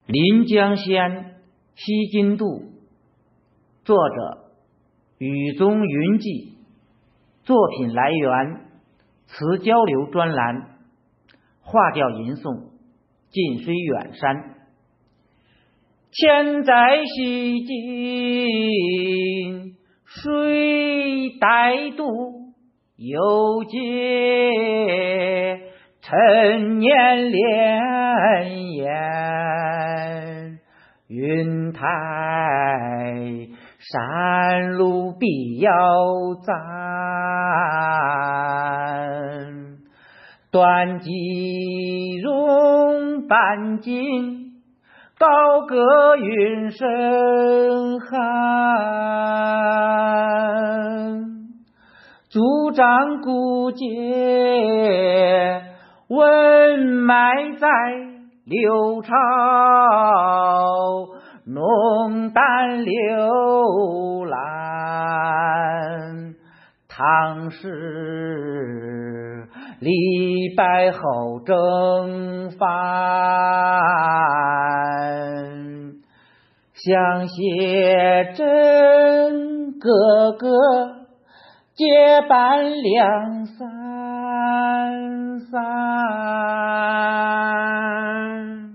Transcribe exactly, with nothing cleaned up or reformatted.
临江仙，西津渡。作者雨中云记。作品来源词交流专栏。话调吟诵近水远山。千载西津水待渡，犹借陈年莲烟。云台山路必要赞，断机容半径，高歌云深寒。主张古节，文埋在六朝，浓淡流览。唐诗李白后征帆，想写真哥哥结伴两三三。